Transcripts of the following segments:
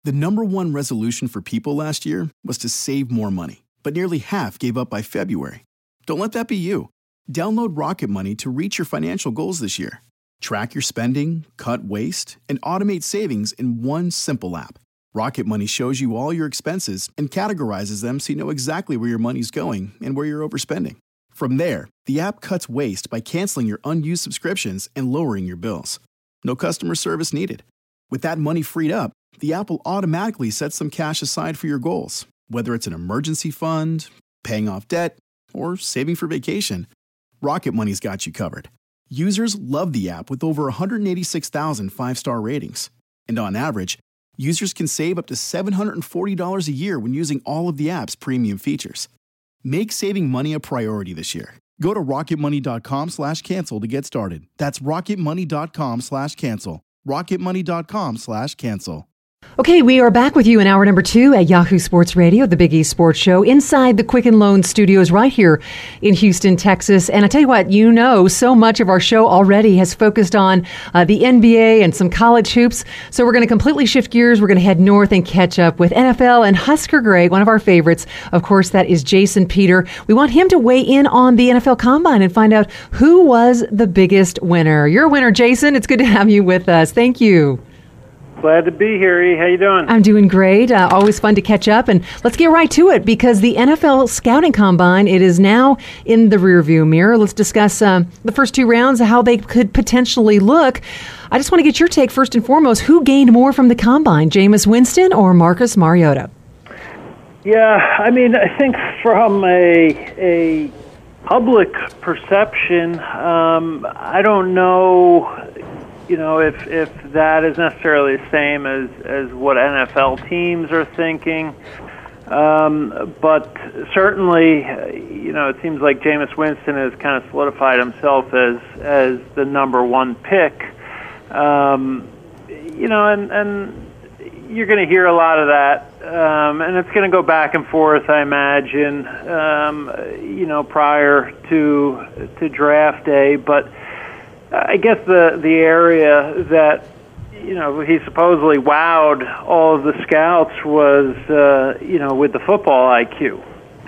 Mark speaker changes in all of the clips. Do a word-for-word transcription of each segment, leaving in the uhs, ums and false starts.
Speaker 1: The number one resolution for people last year was to save more money, but nearly half gave up by February. Don't let that be you. Download Rocket Money to reach your financial goals this year. Track your spending, cut waste, and automate savings in one simple app. Rocket Money shows you all your expenses and categorizes them so you know exactly where your money's going and where you're overspending. From there, the app cuts waste by canceling your unused subscriptions and lowering your bills. No customer service needed. With that money freed up, the app will automatically set some cash aside for your goals, whether it's an emergency fund, paying off debt, or saving for vacation. Rocket Money's got you covered. Users love the app with over one hundred eighty-six thousand five-star ratings. And on average, users can save up to seven hundred forty dollars a year when using all of the app's premium features. Make saving money a priority this year. Go to rocketmoney.com slash cancel to get started. That's rocketmoney.com slash cancel. rocketmoney.com slash cancel.
Speaker 2: Okay, we are back with you in hour number two at Yahoo Sports Radio, the Big East Sports Show, inside the Quicken Loan Studios right here in Houston, Texas. And I tell you what, you know, so much of our show already has focused on uh, the N B A and some college hoops. So we're going to completely shift gears. We're going to head north and catch up with N F L and Husker Greg, one of our favorites. Of course, that is Jason Peter. We want him to weigh in on the N F L Combine and find out who was the biggest winner. You're a winner, Jason. It's good to have you with us. Thank you.
Speaker 3: Glad to be here, E. How you doing?
Speaker 2: I'm doing great. Uh, always fun to catch up. And let's get right to it because the N F L Scouting Combine, it is now in the rearview mirror. Let's discuss uh, the first two rounds, how they could potentially look. I just want to get your take first and foremost. Who gained more from the Combine, Jameis Winston or Marcus Mariota?
Speaker 3: Yeah, I mean, I think from a a public perception, um, I don't know... You know, if if that is necessarily the same as, as what N F L teams are thinking. Um, but certainly, you know, it seems like Jameis Winston has kind of solidified himself as as the number one pick. Um, you know, and, and you're going to hear a lot of that. Um, and it's going to go back and forth, I imagine, um, you know, prior to to draft day. But I guess the the area that, you know, he supposedly wowed all of the scouts was, uh, you know, with the football I Q.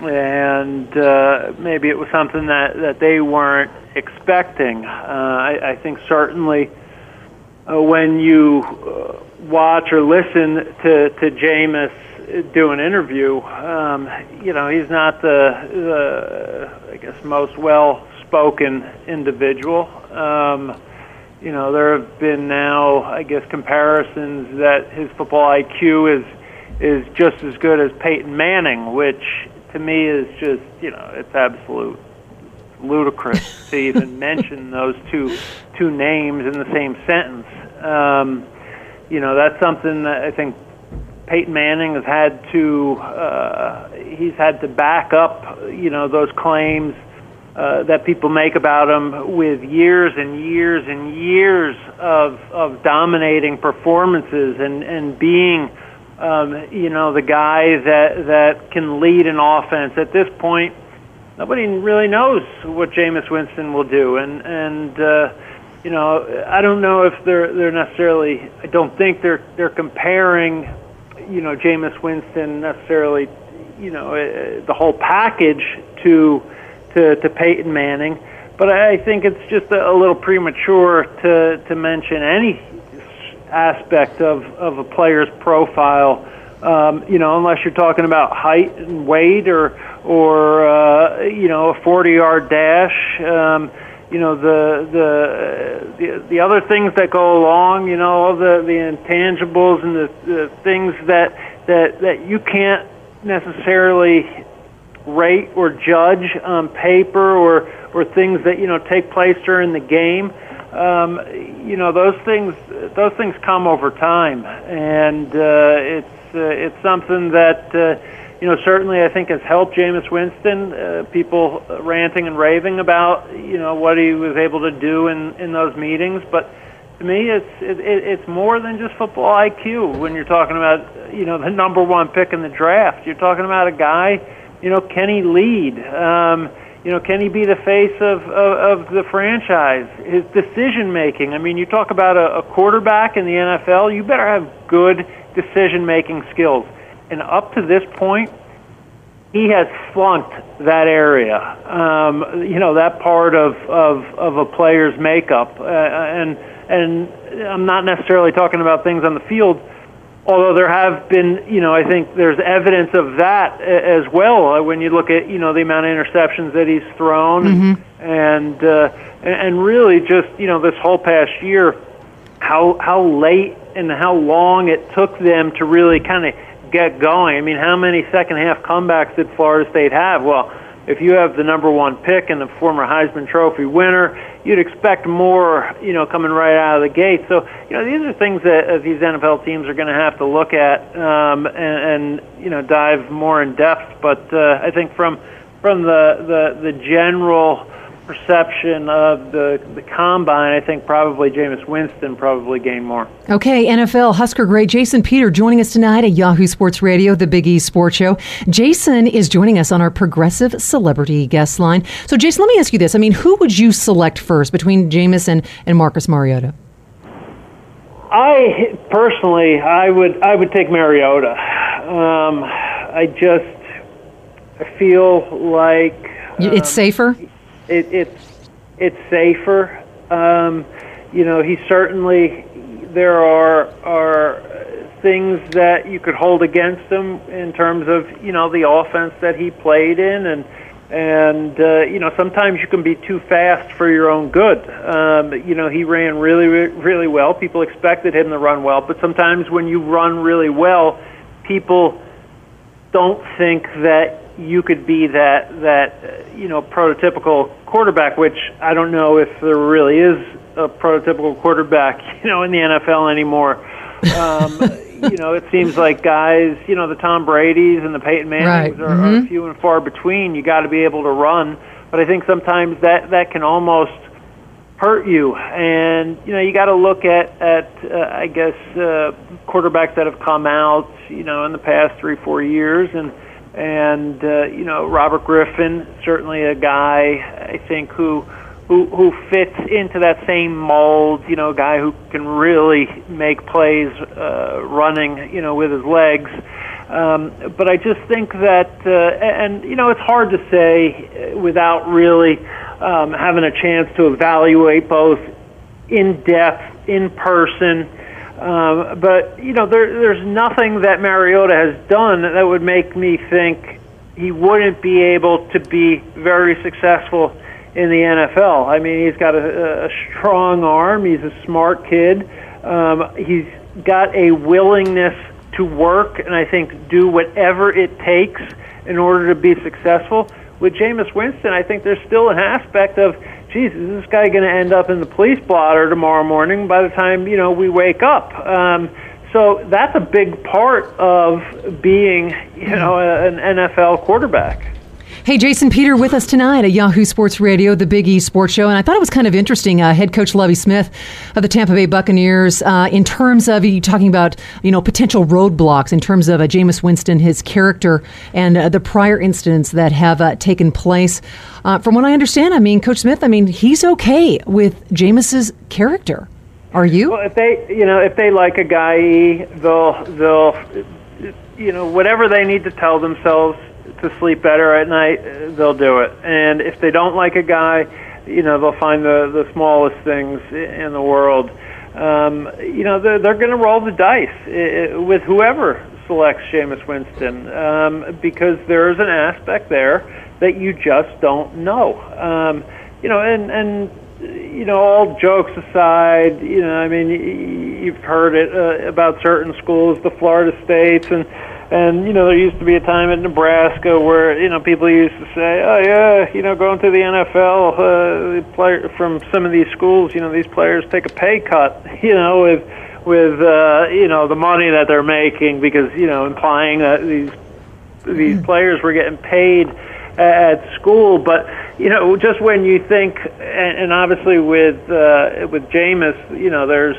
Speaker 3: And uh, maybe it was something that, that they weren't expecting. Uh, I, I think certainly uh, when you uh, watch or listen to, to Jameis do an interview, um, you know, he's not the, the I guess, most well-spoken individual. Um, you know, there have been now, I guess, comparisons that his football I Q is is just as good as Peyton Manning, which to me is just, you know, it's absolute ludicrous to even mention those two two names in the same sentence. Um, you know, that's something that I think Peyton Manning has had to uh, he's had to back up, you know, those claims Uh, that people make about him with years and years and years of of dominating performances and and being, um, you know, the guy that that can lead an offense. At this point, nobody really knows what Jameis Winston will do, and and uh, you know, I don't know if they're they're necessarily. I don't think they're they're comparing, you know, Jameis Winston necessarily, you know, uh, the whole package to. To, to Peyton Manning, but I think it's just a, a little premature to, to mention any aspect of, of a player's profile, um, you know, unless you're talking about height and weight or, or uh, you know, a forty-yard dash. Um, you know, the, the the the other things that go along, you know, all the, the intangibles and the, the things that, that, that you can't necessarily rate or judge on paper, or or things that, you know, take place during the game. Um, you know, those things those things come over time, and uh, it's uh, it's something that uh, you know, certainly I think has helped Jameis Winston. Uh, people ranting and raving about, you know, what he was able to do in, in those meetings, but to me, it's it, it's more than just football I Q. When you're talking about, you know, the number one pick in the draft, you're talking about a guy. You know, can he lead? Um, you know, can he be the face of, of, of the franchise? His decision making. I mean, you talk about a, a quarterback in the N F L. You better have good decision-making skills. And up to this point, he has flunked that area, um, you know, that part of, of, of a player's makeup. Uh, and and I'm not necessarily talking about things on the field, although there have been, you know, I think there's evidence of that as well when you look at, you know, the amount of interceptions that he's thrown. Mm-hmm. and uh, and really just, you know, this whole past year, how how late and how long it took them to really kind of get going. I mean, how many second half comebacks did Florida State have? Well, if you have the number one pick and the former Heisman Trophy winner, you'd expect more, you know, coming right out of the gate. So, you know, these are things that uh, these N F L teams are going to have to look at um, and, and, you know, dive more in depth. But uh, I think from from the, the, the general perception of the, the combine, I think probably Jameis Winston probably gained more.
Speaker 2: Okay, N F L Husker great Jason Peter joining us tonight at Yahoo Sports Radio, the Big East Sports Show. Jason is joining us on our Progressive Celebrity Guest Line. So, Jason, let me ask you this. I mean, who would you select first between Jameis and, and Marcus Mariota?
Speaker 3: I, personally, I would I would take Mariota. Um, I just I feel like... Um,
Speaker 2: it's safer?
Speaker 3: It, it's it's safer. Um, you know, he certainly, there are are things that you could hold against him in terms of, you know, the offense that he played in, and and uh, you know, sometimes you can be too fast for your own good. Um, you know, he ran really really well. People expected him to run well, but sometimes when you run really well, people don't think that you could be that that uh, you know, prototypical quarterback, which I don't know if there really is a prototypical quarterback, you know, in the N F L anymore. Um, you know, it seems like guys, you know, the Tom Brady's and the Peyton Mannings
Speaker 2: right.
Speaker 3: are,
Speaker 2: mm-hmm.
Speaker 3: are few and far between. You got to be able to run, but I think sometimes that that can almost hurt you. And you know, you got to look at at uh, I guess uh, quarterbacks that have come out, you know, in the past three four years, and. And, uh, you know, Robert Griffin, certainly a guy, I think, who, who who fits into that same mold, you know, a guy who can really make plays uh, running, you know, with his legs. Um, but I just think that, uh, and, you know, it's hard to say without really um, having a chance to evaluate both in depth, in person. Um, but, you know, there, there's nothing that Mariota has done that would make me think he wouldn't be able to be very successful in the N F L. I mean, he's got a, a strong arm. He's a smart kid. Um, he's got a willingness to work and I think do whatever it takes in order to be successful. With Jameis Winston, I think there's still an aspect of, geez, is this guy going to end up in the police blotter tomorrow morning by the time, you know, we wake up? Um, so that's a big part of being, you know, an N F L quarterback.
Speaker 2: Hey, Jason Peter with us tonight at Yahoo Sports Radio, the Big East Sports Show. And I thought it was kind of interesting, uh, head coach Lovie Smith of the Tampa Bay Buccaneers, uh, in terms of you talking about, you know, potential roadblocks in terms of uh, Jameis Winston, his character, and uh, the prior incidents that have uh, taken place. Uh, from what I understand, I mean, Coach Smith, I mean, he's okay with Jameis's character. Are you?
Speaker 3: Well, if they, you know, if they like a guy, they'll, they'll, you know, whatever they need to tell themselves to sleep better at night, they'll do it. And if they don't like a guy, you know, they'll find the, the smallest things in the world. Um, you know, they're, they're going to roll the dice with whoever selects Jameis Winston, um, because there's an aspect there that you just don't know. Um, you know, and, and, you know, all jokes aside, you know, I mean, you've heard it uh, about certain schools, the Florida States, and And, you know, there used to be a time in Nebraska where, you know, people used to say, oh, yeah, you know, going to the N F L, uh, player, from some of these schools, you know, these players take a pay cut, you know, with, with uh, you know, the money that they're making, because, you know, implying that these these players were getting paid at school. But, you know, just when you think, and, and obviously with uh, with Jameis, you know, there's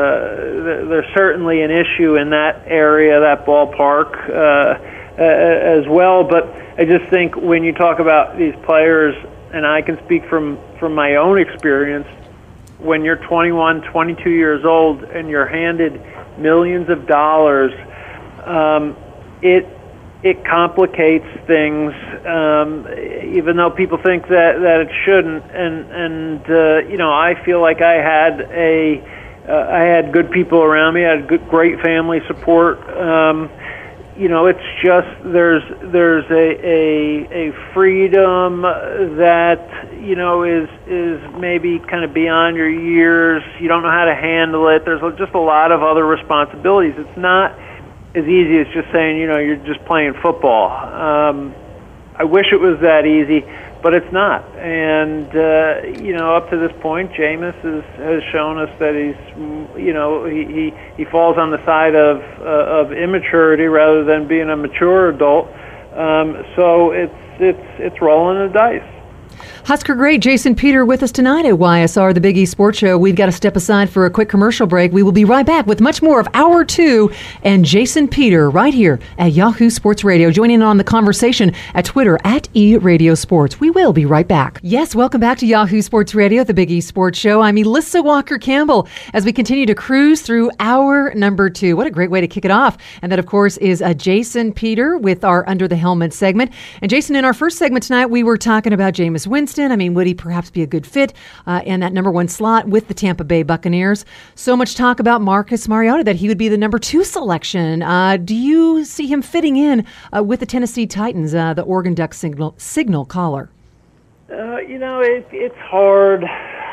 Speaker 3: uh, there's certainly an issue in that area, that ballpark uh, uh, as well. But I just think when you talk about these players, and I can speak from, from my own experience, when you're twenty-one, twenty-two years old and you're handed millions of dollars, um, it it complicates things, um, even though people think that, that it shouldn't. And and uh, you know, I feel like I had a uh, I had good people around me. I had good, great family support. Um, you know, it's just there's there's a, a a freedom that you know is is maybe kind of beyond your years. You don't know how to handle it. There's just a lot of other responsibilities. It's not as easy as just saying, you know, you're just playing football. Um, I wish it was that easy, but it's not. And, uh, you know, up to this point, Jameis is, has shown us that he's, you know, he, he, he falls on the side of, uh, of immaturity rather than being a mature adult. Um, so it's, it's, it's rolling the dice.
Speaker 2: Husker great Jason Peter with us tonight at Y S R, the Big East Sports Show. We've got to step aside for a quick commercial break. We will be right back with much more of Hour two and Jason Peter right here at Yahoo Sports Radio. Joining in on the conversation at Twitter at eRadioSports. We will be right back. Yes, welcome back to Yahoo Sports Radio, the Big East Sports Show. I'm Elissa Walker-Campbell as we continue to cruise through hour number two. What a great way to kick it off. And that, of course, is uh, Jason Peter with our Under the Helmet segment. And Jason, in our first segment tonight, we were talking about Jameis Winston. I mean, would he perhaps be a good fit uh, in that number one slot with the Tampa Bay Buccaneers? So much talk about Marcus Mariota that he would be the number two selection. Uh, do you see him fitting in uh, with the Tennessee Titans, uh, the Oregon Ducks signal, signal caller?
Speaker 3: Uh, you know, it, it's hard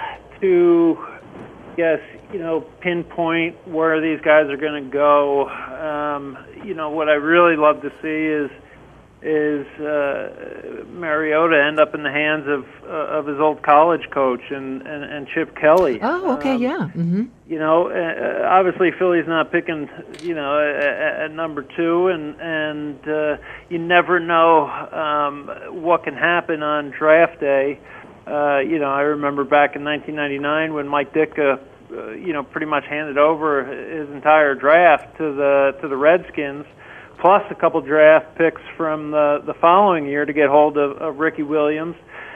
Speaker 3: to, guess, you know, pinpoint where these guys are going to go. Um, you know, what I really love to see is is uh, Mariota end up in the hands of uh, of his old college coach and, and, and Chip Kelly.
Speaker 2: Oh, okay, um, yeah. Mm-hmm.
Speaker 3: You know, uh, obviously Philly's not picking, you know, at, at number two, and and uh, you never know um, what can happen on draft day. Uh, you know, I remember back in nineteen ninety-nine when Mike Ditka, uh, you know, pretty much handed over his entire draft to the to the Redskins, plus a couple draft picks from the, the following year to get hold of, of Ricky Williams.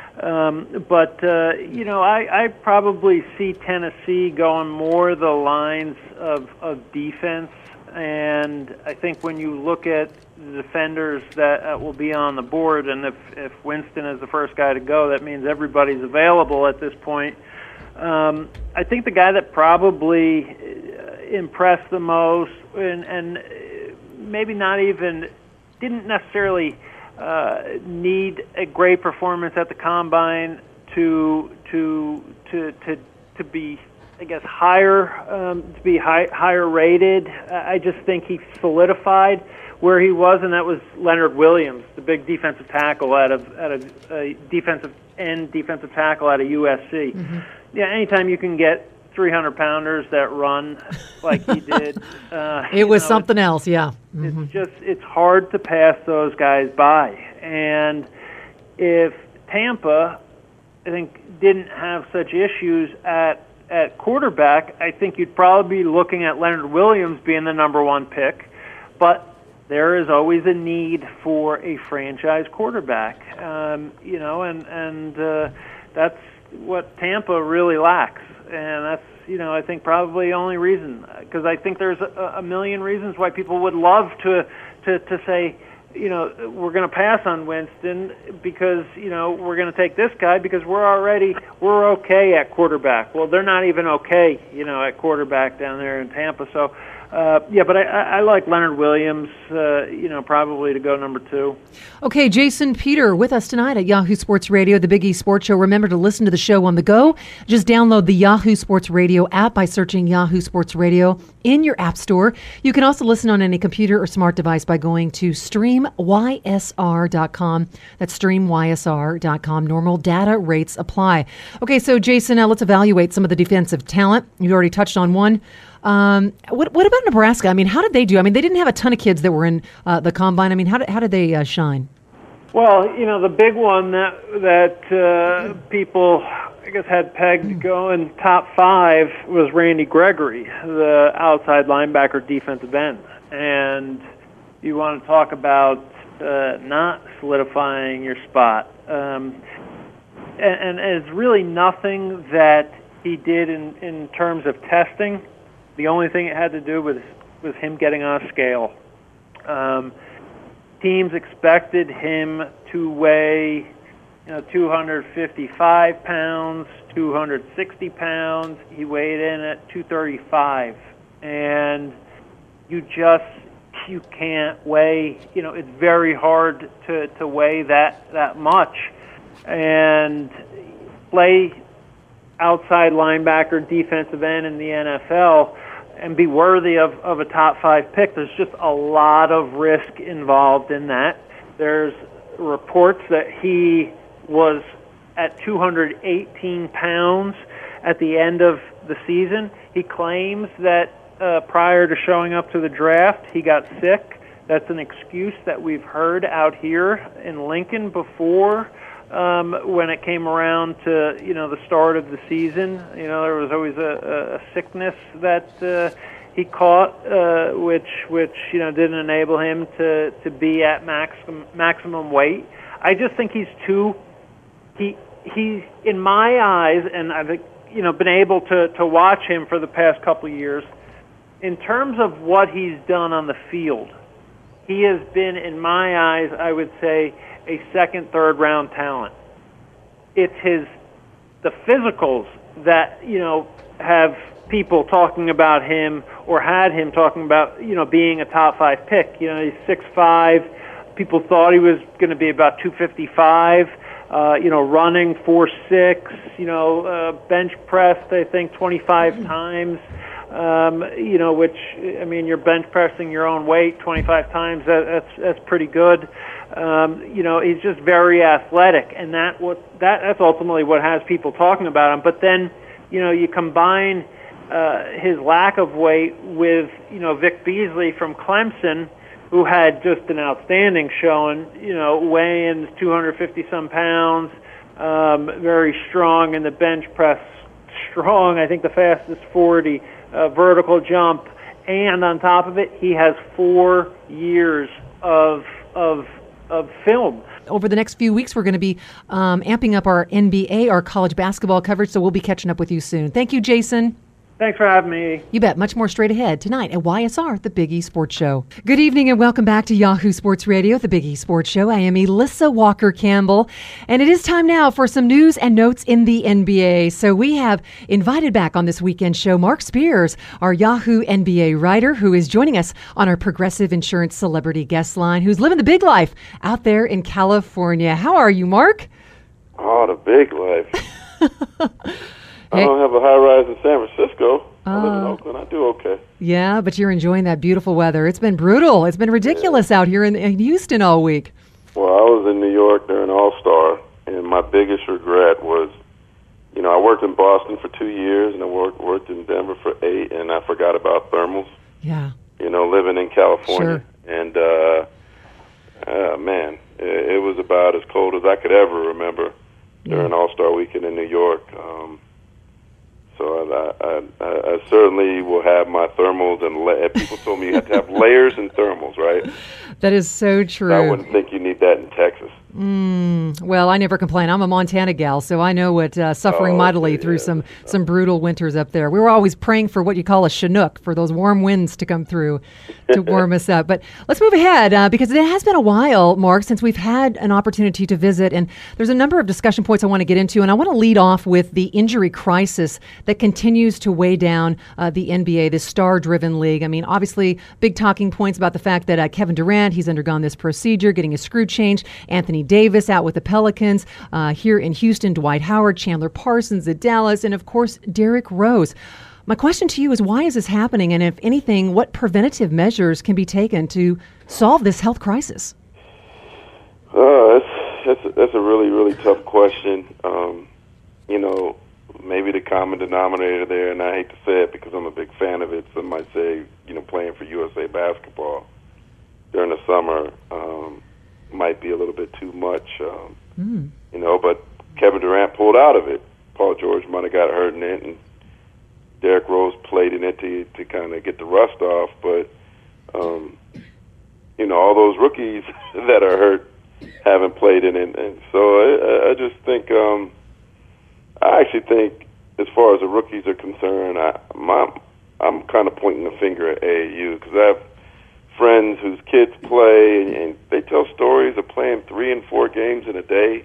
Speaker 3: Um, but, uh, you know, I, I probably see Tennessee going more the lines of, of defense. And I think when you look at the defenders that uh, will be on the board, and if, if Winston is the first guy to go, that means everybody's available at this point. Um, I think the guy that probably impressed the most and, and maybe not even, didn't necessarily uh, need a great performance at the combine to to to to to be, I guess, higher um, to be high, higher rated. I just think he solidified where he was, and that was Leonard Williams, the big defensive tackle out of out of uh, defensive end defensive tackle out of U S C. Mm-hmm. Yeah, anytime you can get three hundred pounders that run like he did. Uh,
Speaker 2: it was
Speaker 3: know,
Speaker 2: something else, yeah. Mm-hmm.
Speaker 3: It's just, it's hard to pass those guys by. And if Tampa, I think, didn't have such issues at, at quarterback, I think you'd probably be looking at Leonard Williams being the number one pick. But there is always a need for a franchise quarterback, um, you know, and, and uh, that's what Tampa really lacks. And that's, you know, I think probably the only reason, because I think there's a, a million reasons why people would love to, to, to say, you know, we're going to pass on Winston because, you know, we're going to take this guy because we're already, we're okay at quarterback. Well, they're not even okay, you know, at quarterback down there in Tampa. So, Uh, yeah, but I, I like Leonard Williams, uh, you know, probably to go number two.
Speaker 2: Okay, Jason Peter with us tonight at Yahoo Sports Radio, the Big East Sports Show. Remember to listen to the show on the go. Just download the Yahoo Sports Radio app by searching Yahoo Sports Radio in your app store. You can also listen on any computer or smart device by going to stream y s r dot com. That's stream y s r dot com. Normal data rates apply. Okay, so Jason, now let's evaluate some of the defensive talent. You already touched on one. Um, what what about Nebraska? I mean, how did they do? I mean, they didn't have a ton of kids that were in uh, the combine. I mean, how did how did they uh, shine?
Speaker 3: Well, you know, the big one that that uh, people, I guess, had pegged to go in top five was Randy Gregory, the outside linebacker defensive end. And you want to talk about uh, not solidifying your spot. Um, and, and it's really nothing that he did in, in terms of testing. The only thing it had to do with was him getting on a scale. Um, teams expected him to weigh, you know, two hundred fifty-five pounds, two hundred sixty pounds. He weighed in at two thirty-five, and you just you can't weigh. You know, it's very hard to, to weigh that that much, and play outside linebacker, defensive end in the N F L, and be worthy of, of a top five pick. There's just a lot of risk involved in that. There's reports that he was at two hundred eighteen pounds at the end of the season. He claims that uh, prior to showing up to the draft, he got sick. That's an excuse that we've heard out here in Lincoln before. Um, when it came around to, you know, the start of the season, you know, there was always a, a sickness that uh, he caught, uh, which, which you know, didn't enable him to, to be at maximum maximum weight. I just think he's too. He he, in my eyes, and I've you know been able to to watch him for the past couple of years. In terms of what he's done on the field, he has been, in my eyes, I would say, a second, third round talent. It's his the physicals that you know have people talking about him or had him talking about you know being a top five pick. You know, he's six five. People thought he was going to be about two fifty-five. Uh, you know, running four six. You know, uh, bench pressed I think twenty-five mm-hmm. times. Um, you know, which I mean, you're bench pressing your own weight twenty-five times. That, that's that's pretty good. Um, you know, he's just very athletic, and that what that that's ultimately what has people talking about him. But then, you know, you combine uh, his lack of weight with you know Vic Beasley from Clemson, who had just an outstanding showing. You know, weighing two hundred fifty some pounds, um, very strong in the bench press, strong. I think the fastest forty uh, vertical jump, and on top of it, he has four years of of of film.
Speaker 2: Over the next few weeks, we're going to be um, amping up our N B A, our college basketball coverage, so we'll be catching up with you soon. Thank you, Jason.
Speaker 3: Thanks for having me.
Speaker 2: You bet. Much more straight ahead tonight at Y S R, the Big E Sports Show. Good evening and welcome back to Yahoo Sports Radio, the Big E Sports Show. I am Elissa Walker-Campbell, and it is time now for some news and notes in the N B A. So we have invited back on this weekend show Mark Spears, our Yahoo N B A writer, who is joining us on our Progressive Insurance Celebrity Guest Line, who's living the big life out there in California. How are you, Mark?
Speaker 4: Oh, the big life. I don't have a high rise in San Francisco. I live in Oakland. I do okay.
Speaker 2: Yeah, but you're enjoying that beautiful weather. It's been brutal. It's been ridiculous yeah. out here in, in Houston all week.
Speaker 4: Well, I was in New York during All-Star, and my biggest regret was, you know, I worked in Boston for two years, and I worked, worked in Denver for eight, and I forgot about thermals.
Speaker 2: Yeah.
Speaker 4: You know, living in California.
Speaker 2: Sure.
Speaker 4: And, uh, uh, man, it, it was about as cold as I could ever remember during yeah. All-Star weekend in New York. Um So I, I, I, I certainly will have my thermals, and la- people told me you have to have layers and thermals, right?
Speaker 2: That is so true.
Speaker 4: I wouldn't think you need that in Texas.
Speaker 2: Mm, well, I never complain. I'm a Montana gal, so I know what uh, suffering
Speaker 4: oh,
Speaker 2: mightily
Speaker 4: okay,
Speaker 2: through
Speaker 4: yeah.
Speaker 2: some, some brutal winters up there. We were always praying for what you call a Chinook, for those warm winds to come through to warm us up. But let's move ahead, uh, because it has been a while, Mark, since we've had an opportunity to visit, and there's a number of discussion points I want to get into, and I want to lead off with the injury crisis that continues to weigh down uh, the N B A, this star-driven league. I mean, obviously, big talking points about the fact that uh, Kevin Durant, he's undergone this procedure, getting his screw changed. Anthony Davis out with the Pelicans. Uh, here in Houston, Dwight Howard, Chandler Parsons at Dallas, and of course, Derrick Rose. My question to you is, why is this happening? And if anything, what preventative measures can be taken to solve this health crisis?
Speaker 4: Uh, that's, that's, a, that's a really, really tough question. Um, you know, maybe the common denominator there, and I hate to say it because I'm a big fan of it, some might say, you know, playing for U S A Basketball during the summer um, might be a little bit too much, um, mm. you know, but Kevin Durant pulled out of it. Paul George might have got hurt in it, and Derrick Rose played in it to, to kind of get the rust off, but, um, you know, all those rookies that are hurt haven't played in it, and so I, I just think, um, I actually think, as far as the rookies are concerned, I, my, I'm kind of pointing the finger at A A U because I have friends whose kids play, and, and they tell stories of playing three and four games in a day,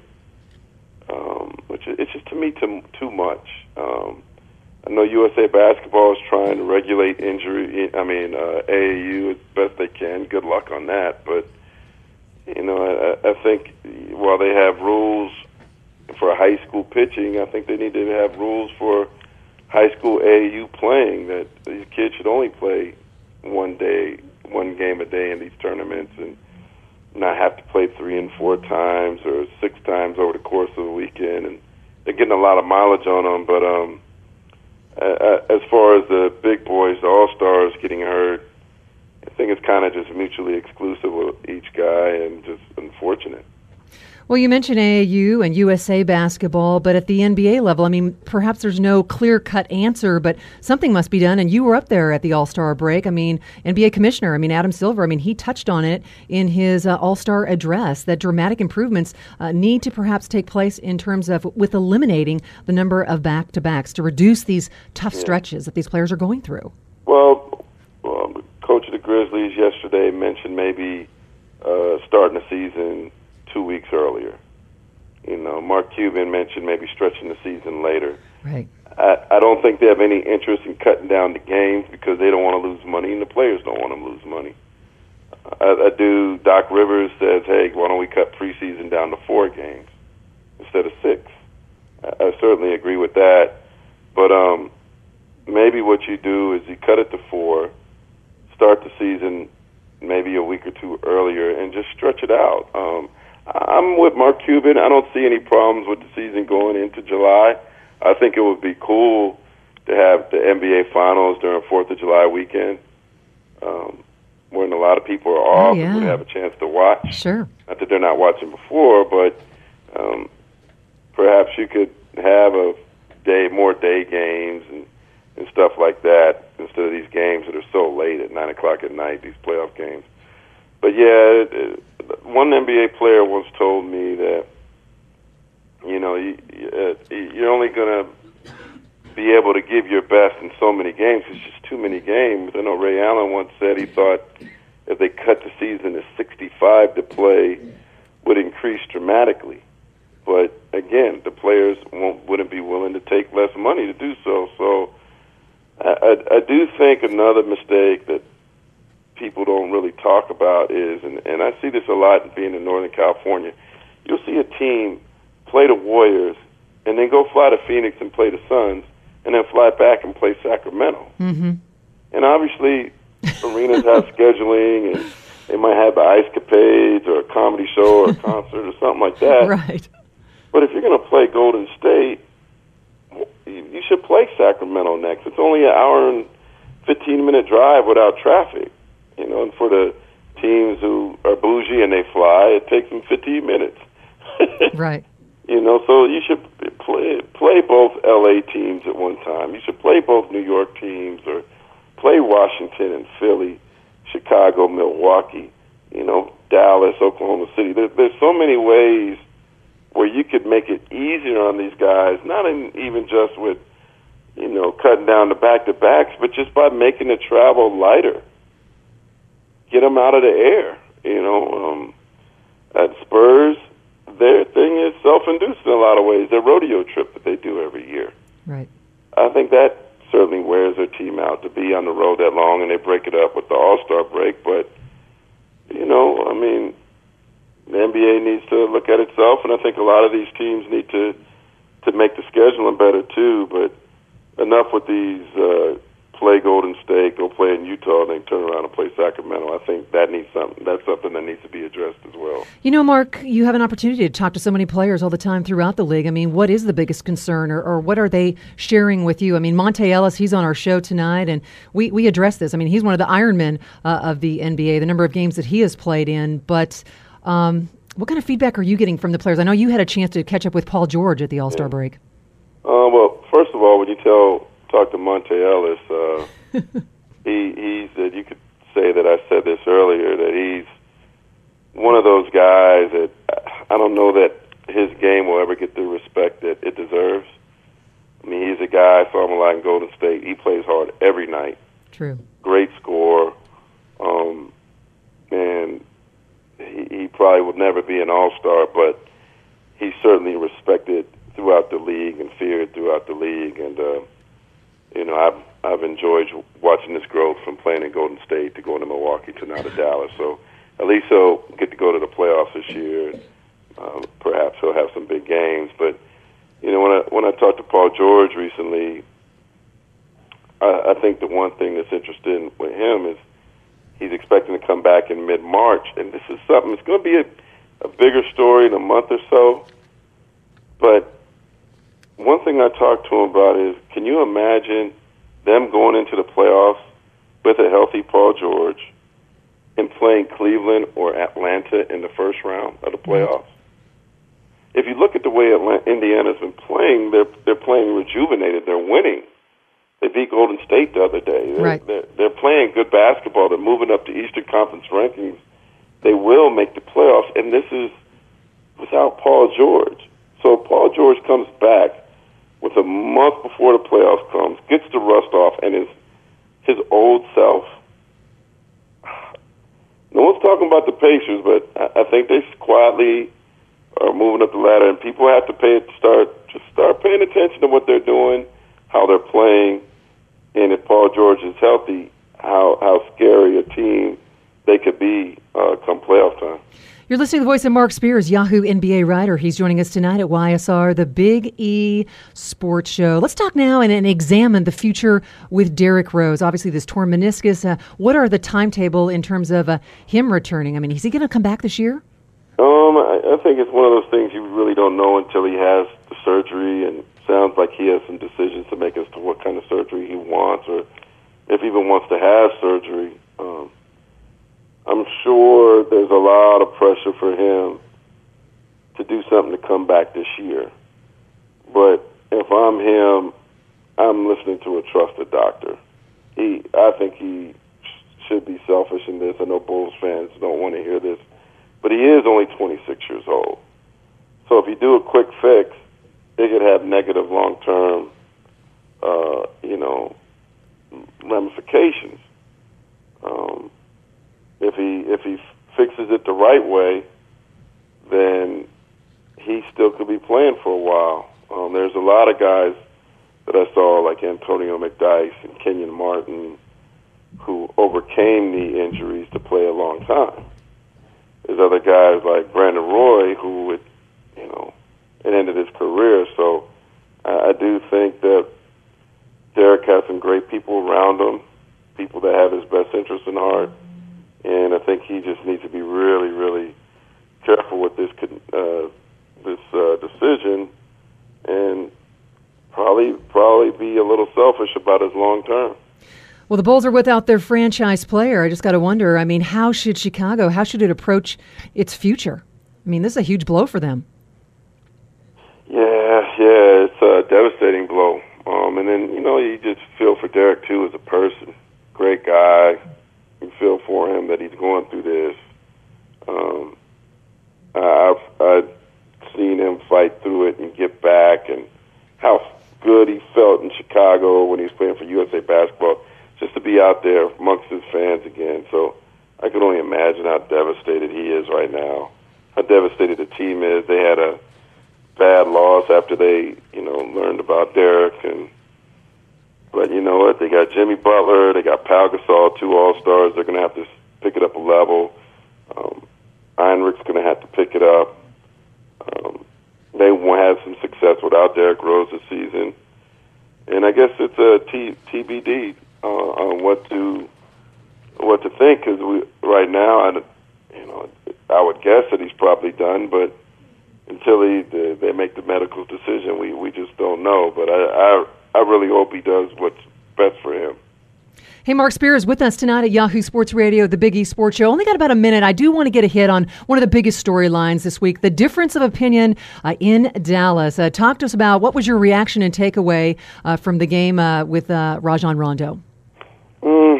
Speaker 4: um, which is, it's just to me too, too much. Um, I know U S A Basketball is trying to regulate injury. I mean, uh, A A U as best they can. Good luck on that. But, you know, I, I think while they have rules for high school pitching, I think they need to have rules for high school A A U playing, that these kids should only play one day, one game a day in these tournaments and not have to play three and four times or six times over the course of the weekend. And they're getting a lot of mileage on them, but um, uh, as far as the big boys, the all-stars getting hurt, I think it's kind of just mutually exclusive with each guy and just unfortunate.
Speaker 2: Well, you mentioned A A U and U S A Basketball, but at the N B A level, I mean, perhaps there's no clear-cut answer, but something must be done, and you were up there at the All-Star break. I mean, N B A Commissioner, I mean, Adam Silver, I mean, he touched on it in his uh, All-Star address, that dramatic improvements uh, need to perhaps take place in terms of with eliminating the number of back-to-backs to reduce these tough
Speaker 4: yeah.
Speaker 2: stretches that these players are going through.
Speaker 4: Well, um, Coach of the Grizzlies yesterday mentioned maybe uh, starting the season two weeks earlier. You know, Mark Cuban mentioned maybe stretching the season later.
Speaker 2: Right.
Speaker 4: I, I don't think they have any interest in cutting down the games because they don't want to lose money, and the players don't want to lose money. I, I do. Doc Rivers says, "Hey, why don't we cut preseason down to four games instead of six?" I, I certainly agree with that. But um, maybe what you do is you cut it to four, start the season maybe a week or two earlier, and just stretch it out. Um, I'm with Mark Cuban. I don't see any problems with the season going into July. I think it would be cool to have the N B A Finals during fourth of July weekend, um, when a lot of people are off
Speaker 2: oh, yeah.
Speaker 4: and would have a chance to watch.
Speaker 2: Sure.
Speaker 4: Not that they're not watching before, but um, perhaps you could have a day, more day games and, and stuff like that instead of these games that are so late at nine o'clock at night, these playoff games. But yeah, it, it, one N B A player once told me that, you know, you, uh, you're only going to be able to give your best in so many games. It's just too many games. I know Ray Allen once said he thought if they cut the season to sixty-five to play would increase dramatically. But again, the players won't, wouldn't be willing to take less money to do so. So I, I, I do think another mistake that people don't really talk about is, and, and I see this a lot being in Northern California, you'll see a team play the Warriors and then go fly to Phoenix and play the Suns and then fly back and play Sacramento.
Speaker 2: Mm-hmm.
Speaker 4: And obviously arenas have scheduling and they might have an Ice Capades or a comedy show or a concert or something like that.
Speaker 2: Right.
Speaker 4: But if you're going to play Golden State, you should play Sacramento next. It's only an hour and fifteen minute drive without traffic. You know, and for the teams who are bougie and they fly, it takes them fifteen minutes.
Speaker 2: Right.
Speaker 4: You know, so you should play play both L A teams at one time. You should play both New York teams or play Washington and Philly, Chicago, Milwaukee, you know, Dallas, Oklahoma City. There, there's so many ways where you could make it easier on these guys, not in, even just with, you know, cutting down the back-to-backs, but just by making the travel lighter. Get them out of the air, you know. Um, at Spurs, their thing is self-induced in a lot of ways. Their rodeo trip that they do every year.
Speaker 2: Right.
Speaker 4: I think that certainly wears their team out to be on the road that long, and they break it up with the All-Star break. But, you know, I mean, the N B A needs to look at itself, and I think a lot of these teams need to, to make the scheduling better too. But enough with these uh, play Golden State, go play in Utah, and then turn around and play Sacramento. I think that needs something. That's something that needs to be addressed as well.
Speaker 2: You know, Mark, you have an opportunity to talk to so many players all the time throughout the league. I mean, what is the biggest concern, or, or what are they sharing with you? I mean, Monte Ellis, he's on our show tonight, and we, we address this. I mean, he's one of the Ironmen uh, of the N B A, the number of games that he has played in. But um, what kind of feedback are you getting from the players? I know you had a chance to catch up with Paul George at the All-Star
Speaker 4: yeah.
Speaker 2: break.
Speaker 4: Uh, well, first of all, when you tell talk to Monte Ellis, uh, he he said, you could say that I said this earlier, that he's one of those guys that I don't know that his game will ever get the respect that it deserves. I mean, he's a guy, I saw him a lot in Golden State. He plays hard every night,
Speaker 2: True.
Speaker 4: Great scorer. Um, and he, he probably would never be an all-star, but he's certainly respected throughout the league and feared throughout the league. And, uh, you know, I've, I've enjoyed watching this growth from playing in Golden State to going to Milwaukee to now to Dallas. So at least he'll get to go to the playoffs this year. And, um, perhaps he'll have some big games. But, you know, when I, when I talked to Paul George recently, I, I think the one thing that's interesting with him is he's expecting to come back in mid-March. And this is something, it's going to be a, a bigger story in a month or so. But one thing I talked to him about is, can you imagine them going into the playoffs with a healthy Paul George and playing Cleveland or Atlanta in the first round of the playoffs? If you look at the way Atlanta, Indiana's been playing, they're they're playing rejuvenated. They're winning. They beat Golden State the other day. They're,
Speaker 2: right.
Speaker 4: they're, they're playing good basketball. They're moving up the Eastern Conference rankings. They will make the playoffs, and this is without Paul George. So Paul George comes back with a month before the playoffs comes, gets the rust off, and his his old self. No one's talking about the Pacers, but I, I think they quietly are moving up the ladder, and people have to pay start just start paying attention to what they're doing, how they're playing, and if Paul George is healthy, how how scary a team they could be uh, come playoff time.
Speaker 2: You're listening to the voice of Mark Spears, Yahoo N B A writer. He's joining us tonight at Y S R, the Big E Sports Show. Let's talk now and, and examine the future with Derrick Rose. Obviously, this torn meniscus. Uh, what are the timetable in terms of uh, him returning? I mean, is he going to come back this year?
Speaker 4: Um, I, I think it's one of those things you really don't know until he has the surgery, and sounds like he has some decisions to make as to what kind of surgery he wants, or if he even wants to have surgery. Um, I'm sure there's a lot of pressure for him to do something to come back this year. But if I'm him, I'm listening to a trusted doctor. He, I think he sh- should be selfish in this. I know Bulls fans don't want to hear this, but he is only twenty-six years old. So if you do a quick fix, it could have negative long-term, uh, you know, ramifications. Um, If he if he fixes it the right way, then he still could be playing for a while. Um, there's a lot of guys that I saw, like Antonio McDyess and Kenyon Martin, who overcame knee injuries to play a long time. There's other guys like Brandon Roy, who would, you know, it ended his career. So I, I do think that Derrick has some great people around him, people that have his best interests in heart. And I think he just needs to be really, really careful with this uh, this uh, decision, and probably probably be a little selfish about his long term.
Speaker 2: Well, the Bulls are without their franchise player. I just got to wonder, I mean, how should Chicago, how should it approach its future? I mean, this is a huge blow for them.
Speaker 4: Yeah, yeah, it's a devastating blow. Um, and then, you know, you just feel for Derrick, too, as a person. Great guy. You feel for him that he's going through this. Um, I've, I've seen him fight through it and get back, and how good he felt in Chicago when he was playing for U S A Basketball, just to be out there amongst his fans again. So I can only imagine how devastated he is right now, how devastated the team is. They had a bad loss after they, you know, learned about Derrick, and but you know what? They got Jimmy Butler. They got Pau Gasol, two All-Stars. They're going to have to pick it up a level. Um, Heinrich's going to have to pick it up. Um, they won't have some success without Derrick Rose this season. And I guess it's a T- T B D uh, on what to what to think, because we right now, I, you know, I would guess that he's probably done, but until he, they, they make the medical decision, we, we just don't know. But I, I I really hope he does what's best for him.
Speaker 2: Hey, Mark Spears with us tonight at Yahoo Sports Radio, the Big E Sports Show. Only got about a minute. I do want to get a hit on one of the biggest storylines this week, the difference of opinion uh, in Dallas. Uh, talk to us about what was your reaction and takeaway uh, from the game uh, with uh, Rajon Rondo?
Speaker 4: Mm,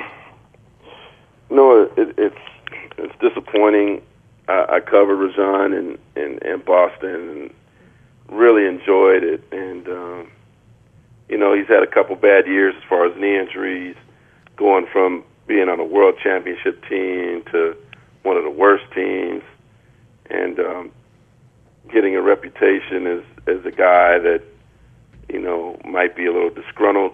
Speaker 4: no, it, it's it's disappointing. I, I covered Rajon in, in, in Boston and really enjoyed it. And, um, you know, he's had a couple bad years as far as knee injuries. going from being on a world championship team to one of the worst teams, and um, getting a reputation as, as a guy that, you know, might be a little disgruntled.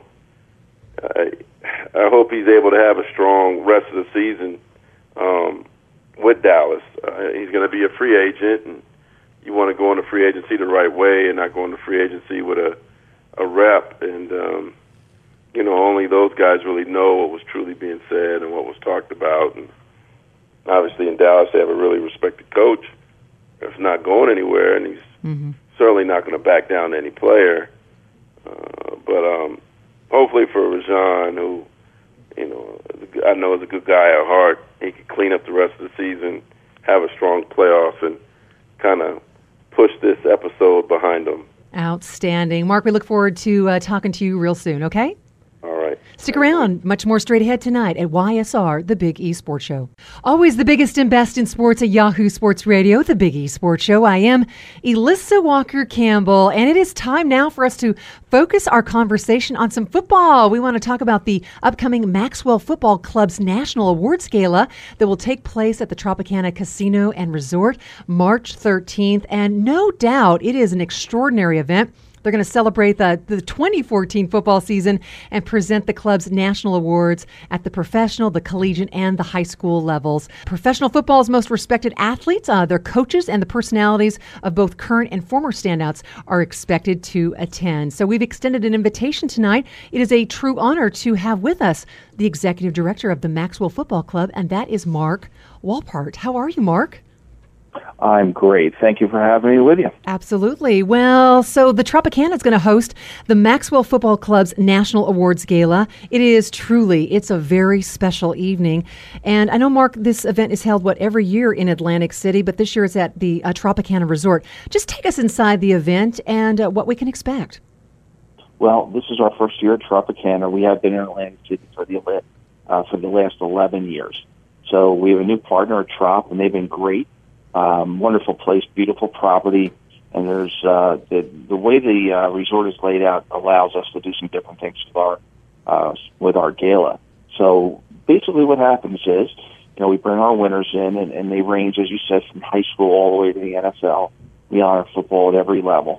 Speaker 4: I, I hope he's able to have a strong rest of the season um, with Dallas. Uh, he's going to be a free agent, and you want to go into free agency the right way and not go into free agency with a, a rep. And, um, you know, only those guys really know what was truly being said and what was talked about. And obviously in Dallas they have a really respected coach. It's not going anywhere, and he's mm-hmm. certainly not going to back down to any player. Uh, but um, hopefully for Rajon, who, you know, I know is a good guy at heart, he can clean up the rest of the season, have a strong playoff, and kind of push this episode behind him.
Speaker 2: Outstanding. Mark, we look forward to uh, talking to you real soon, okay?
Speaker 4: All right.
Speaker 2: Stick around. Much more straight ahead tonight at Y S R, the Big E Sports Show. Always the biggest and best in sports at Yahoo Sports Radio, the Big E Sports Show. I am Elissa Walker-Campbell, and it is time now for us to focus our conversation on some football. We want to talk about the upcoming Maxwell Football Club's National Awards Gala that will take place at the Tropicana Casino and Resort March thirteenth. And no doubt it is an extraordinary event. They're going to celebrate the, the twenty fourteen football season and present the club's national awards at the professional, the collegiate, and the high school levels. Professional football's most respected athletes, uh, their coaches, and the personalities of both current and former standouts are expected to attend. So we've extended an invitation tonight. It is a true honor to have with us the executive director of the Maxwell Football Club, and that is Mark Walpart. How are you, Mark?
Speaker 5: I'm great. Thank you for having me with you.
Speaker 2: Absolutely. Well, so the Tropicana is going to host the Maxwell Football Club's National Awards Gala. It is truly, it's a very special evening. And I know, Mark, this event is held, what, every year in Atlantic City, but this year it's at the uh, Tropicana Resort. Just take us inside the event and uh, what we can expect.
Speaker 5: Well, this is our first year at Tropicana. We have been in Atlantic City for the, uh, for the last eleven years. So we have a new partner at Trop, and they've been great. Um, wonderful place, beautiful property, and there's uh, the the way the uh, resort is laid out allows us to do some different things with our uh, with our gala. So basically, what happens is, you know, we bring our winners in, and, and they range, as you said, from high school all the way to the N F L. We honor football at every level,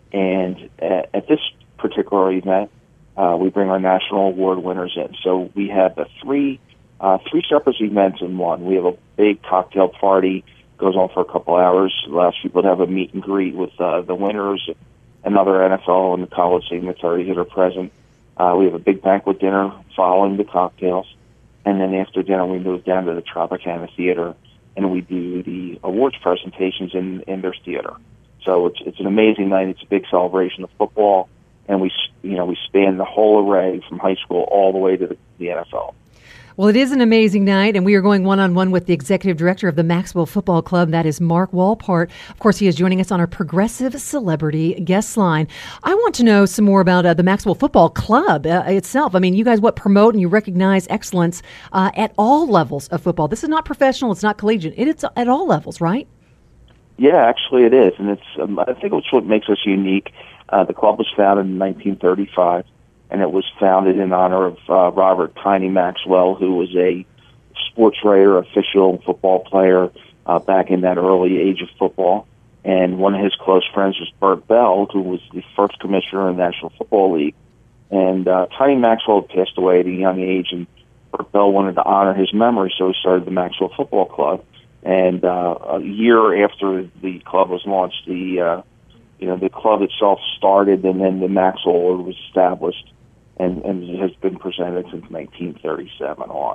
Speaker 5: and at, at this particular event, uh, we bring our national award winners in. So we have the three uh, three separate events in one. We have a big cocktail party. Goes on for a couple hours, allows people to have a meet and greet with uh, the winners and other N F L and college dignitaries that are present. Uh, we have a big banquet dinner following the cocktails, and then after dinner we move down to the Tropicana Theater and we do the awards presentations in, in their theater. So it's it's an amazing night. It's a big celebration of football, and we you know we span the whole array from high school all the way to the, the N F L.
Speaker 2: Well, it is an amazing night, and we are going one-on-one with the executive director of the Maxwell Football Club. That is Mark Walpart. Of course, he is joining us on our Progressive Celebrity guest line. I want to know some more about uh, the Maxwell Football Club uh, itself. I mean, you guys what promote and you recognize excellence uh, at all levels of football. This is not professional. It's not collegiate. It, it's at all levels, right?
Speaker 5: Yeah, actually it is, and it's. Um, I think it's what makes us unique. Uh, the club was founded in nineteen thirty-five. And it was founded in honor of uh, Robert Tiny Maxwell, who was a sports writer, official, football player uh, back in that early age of football. And one of his close friends was Bert Bell, who was the first commissioner of the National Football League. And uh, Tiny Maxwell passed away at a young age, and Bert Bell wanted to honor his memory, so he started the Maxwell Football Club. And uh, a year after the club was launched, the uh, you know the club itself started, and then the Maxwell Award was established. And, and it has been presented since nineteen thirty-seven on.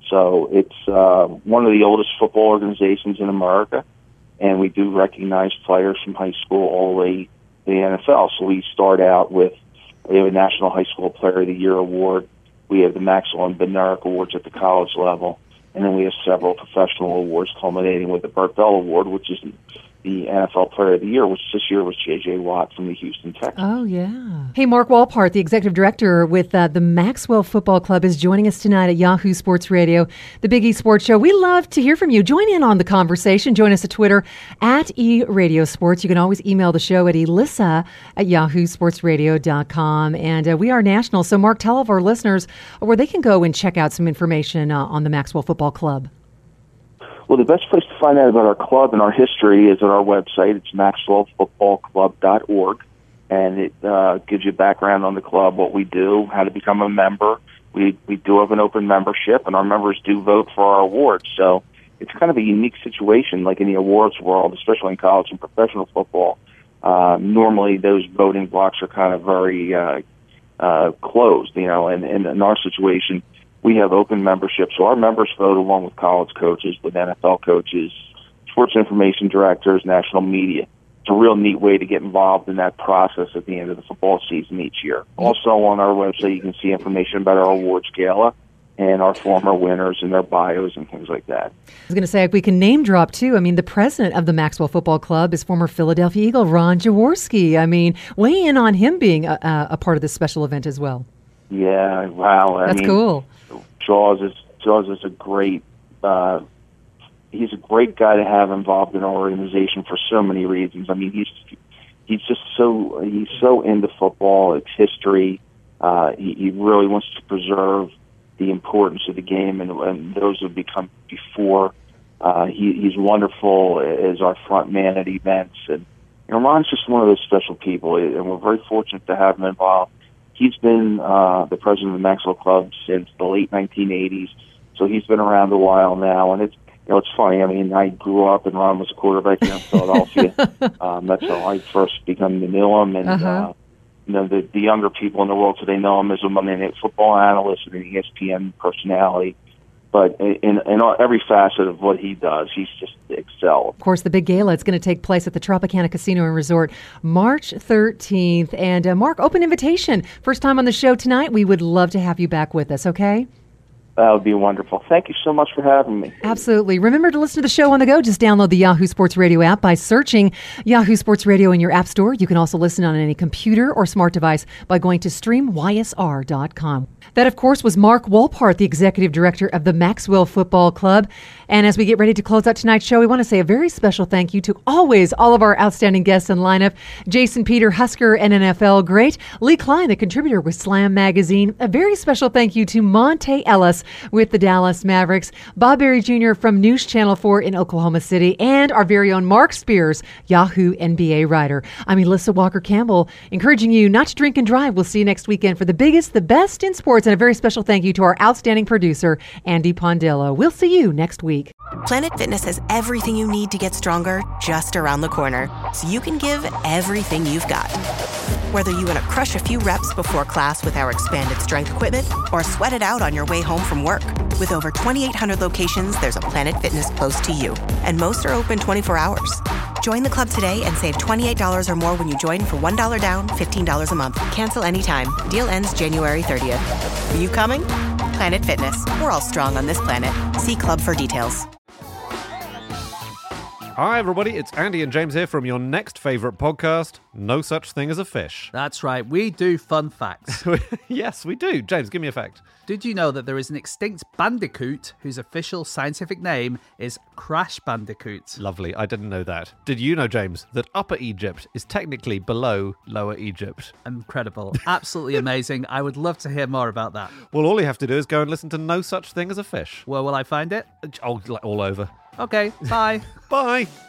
Speaker 5: So it's uh, one of the oldest football organizations in America, and we do recognize players from high school all the way to the N F L. So we start out with, we have a National High School Player of the Year award. We have the Maxwell and Bednarik Awards at the college level, and then we have several professional awards culminating with the Bert Bell Award, which is the N F L Player of the Year, which this year was J J. Watt from the Houston Texans.
Speaker 2: Oh, yeah. Hey, Mark Walpart, the executive director with uh, the Maxwell Football Club, is joining us tonight at Yahoo Sports Radio, the Big E Sports Show. We love to hear from you. Join in on the conversation. Join us at Twitter at E Radio Sports. You can always email the show at elissa at yahoo sports radio dot com. And uh, we are national. So, Mark, tell all of our listeners where they can go and check out some information uh, on the Maxwell Football Club.
Speaker 5: Well, the best place to find out about our club and our history is at our website. It's maxwell football club dot org, and it uh, gives you background on the club, what we do, how to become a member. We we do have an open membership, and our members do vote for our awards. So it's kind of a unique situation, like in the awards world, especially in college and professional football. Uh, normally, those voting blocks are kind of very uh, uh, closed, you know, and, and in our situation, we have open membership, so our members vote along with college coaches, with N F L coaches, sports information directors, national media. It's a real neat way to get involved in that process at the end of the football season each year. Also on our website, you can see information about our awards gala and our former winners and their bios and things like that.
Speaker 2: I was going to say, if we can name drop, too, I mean, the president of the Maxwell Football Club is former Philadelphia Eagle Ron Jaworski. I mean, weigh in on him being a, a part of this special event as well.
Speaker 5: Yeah, wow. I
Speaker 2: That's
Speaker 5: mean,
Speaker 2: cool.
Speaker 5: Jaws is Jaws is a great. Uh, he's a great guy to have involved in our organization for so many reasons. I mean, he's he's just so he's so into football, its history. Uh, he, he really wants to preserve the importance of the game, and, and those have become before. Uh, he, he's wonderful as our front man at events, and you know, Ron's just one of those special people, and we're very fortunate to have him involved. He's been uh, the president of the Maxwell Club since the late nineteen eighties, so he's been around a while now. And it's you know it's funny. I mean, I grew up and Ron was a quarterback here in Philadelphia. um, that's how I first began to know him. And uh-huh. uh, you know, the, the younger people in the world today know him as a Monday Night Football analyst and an E S P N personality. But in, in every facet of what he does, he's just excelled.
Speaker 2: Of course, the big gala, it's going to take place at the Tropicana Casino and Resort March thirteenth. And uh, Mark, open invitation. First time on the show tonight. We would love to have you back with us, okay?
Speaker 5: That would be wonderful. Thank you so much for having me.
Speaker 2: Absolutely. Remember to listen to the show on the go. Just download the Yahoo Sports Radio app by searching Yahoo Sports Radio in your app store. You can also listen on any computer or smart device by going to stream y s r dot com. That, of course, was Mark Walpart, the executive director of the Maxwell Football Club. And as we get ready to close out tonight's show, we want to say a very special thank you to always all of our outstanding guests in lineup. Jason Peter, Husker and N F L great. Lee Klein, the contributor with Slam Magazine. A very special thank you to Monte Ellis with the Dallas Mavericks. Bob Berry Junior from News Channel four in Oklahoma City. And our very own Mark Spears, Yahoo N B A writer. I'm Elissa Walker-Campbell, encouraging you not to drink and drive. We'll see you next weekend for the biggest, the best in sports. And a very special thank you to our outstanding producer, Andy Pondillo. We'll see you next week.
Speaker 6: Planet Fitness has everything you need to get stronger just around the corner, so you can give everything you've got. Whether you want to crush a few reps before class with our expanded strength equipment or sweat it out on your way home from work. With over twenty-eight hundred locations, there's a Planet Fitness close to you, and most are open twenty-four hours. Join the club today and save twenty-eight dollars or more when you join for one dollar down, fifteen dollars a month. Cancel anytime. Deal ends January thirtieth. Are you coming? Planet Fitness. We're all strong on this planet. See club for details.
Speaker 7: Hi, everybody. It's Andy and James here from your next favourite podcast, No Such Thing as a Fish.
Speaker 8: That's right. We do fun facts.
Speaker 7: Yes, we do. James, give me a fact.
Speaker 8: Did you know that there is an extinct bandicoot whose official scientific name is Crash Bandicoot?
Speaker 7: Lovely. I didn't know that. Did you know, James, that Upper Egypt is technically below Lower Egypt?
Speaker 8: Incredible. Absolutely amazing. I would love to hear more about that.
Speaker 7: Well, all you have to do is go and listen to No Such Thing as a Fish.
Speaker 8: Where will I find it?
Speaker 7: Oh, all over.
Speaker 8: Okay, bye.
Speaker 7: Bye.